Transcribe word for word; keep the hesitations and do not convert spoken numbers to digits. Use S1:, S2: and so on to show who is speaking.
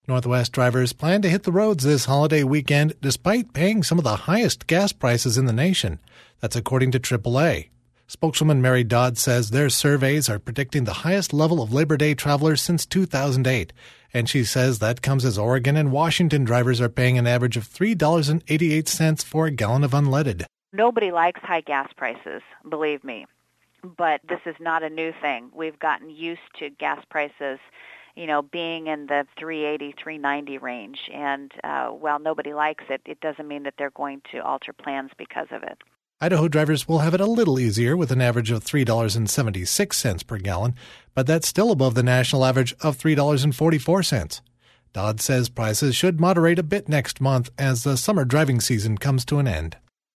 S1: Northwest drivers plan to hit the roads this holiday weekend despite paying some of the highest gas prices in the nation. That's according to triple A. Spokeswoman Mary Dodd says their surveys are predicting the highest level of Labor Day travelers since two thousand eight. And she says that comes as Oregon and Washington drivers are paying an average of three dollars and eighty-eight cents for a gallon of unleaded.
S2: Nobody likes high gas prices, believe me. But this is not a new thing. We've gotten used to gas prices, you know, being in the three eighty, three ninety range. And uh, while nobody likes it, it doesn't mean that they're going to alter plans because of it.
S1: Idaho drivers will have it a little easier with an average of three dollars and seventy-six cents per gallon, but that's still above the national average of three dollars and forty-four cents. Dodd says prices should moderate a bit next month as the summer driving season comes to an end.